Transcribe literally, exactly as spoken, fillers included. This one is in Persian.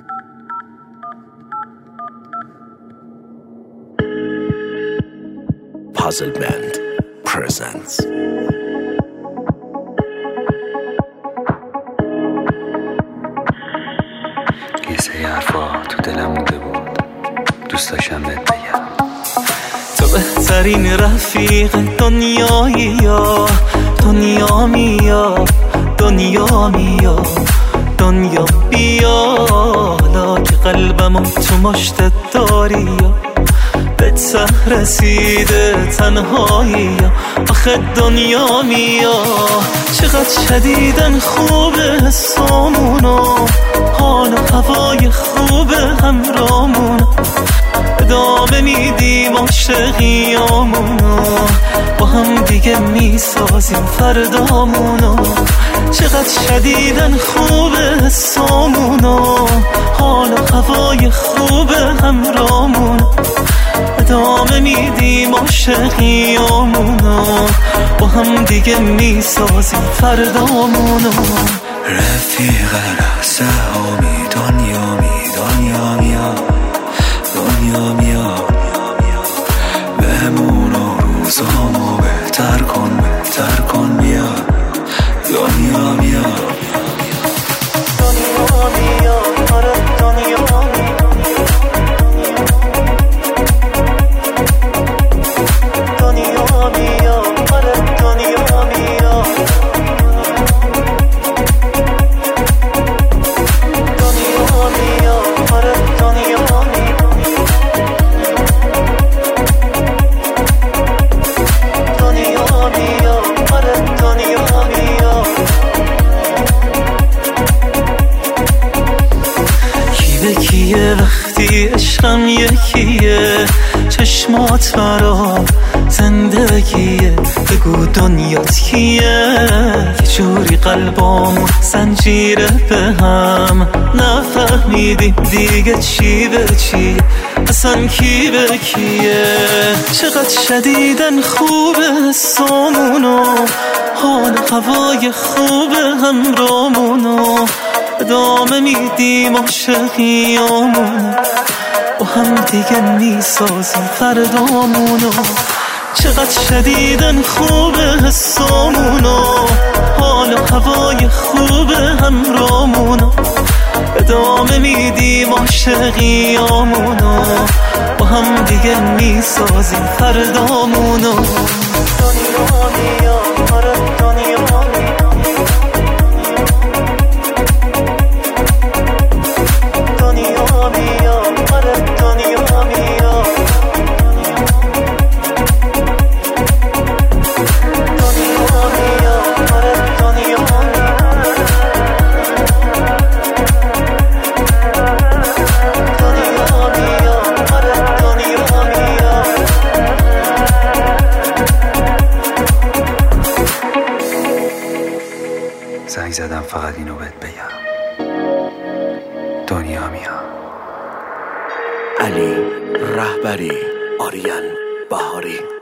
Puzzle Band presents یه سری حرفا تو دلم مونده بود، دوست داشتم بهت بگم. تو بهترین رفیق دنیایی، یا دنیا میا دنیا میا دنیا بیا، حالا که قلبمو تو مشتت داری، یا به ته رسیده تنهایی، آخه دنیا میا. چقدر شدیدن خوبه حسامونو، حال و هوای خوبه همرامونو، ادامه میدیم عاشقیامونو، با هم دیگه میسازیم فردامونو. چقدر شدیدن خوبه حسامونو، حال و هوای خوبه همرامونو، ادامه میدیم عاشقیامونو، با هم دیگه میسازیم فردامونو. رفیق رهسهامی دنیا می دنیا میا دنیا میا، بهمونو روزامو بهتر کن بهتر کن بیا دنیا میا دنیا میا آره دنیا دنیا میا آره دنیا میا دنیا میا آره دنیا دنیا میا آره دنیا میا. کی به کیه وقتی عشقم یکیه، چشمات برا زندگیه، بگو دنیات کیه. یه جوری قلبامون زنجیره به هم، نفهمیدیم دیگه چی به چیه، اصلا کی به کیه. چقدر شدیدن خوبه حسامونو، حال هوای خوبه همرامونو، ادامه میدیم عاشقیامونو، با هم دیگه میسازیم فردامونو. چقدر شدیدن خوبه حسامونو، حال و هوای خوبه همرامونو، ادامه میدیم عاشقیامونو، با هم دیگه میسازیم فردامونو. دنیا میا آره دنیا دنیا میا آره دنیا میا دنیا میا آره دنیا دنیا میا آره دنیا میا. زنگ زدم فقط اینو بهت بگم، دنیا میا. علی رهبری، آریان بهاری.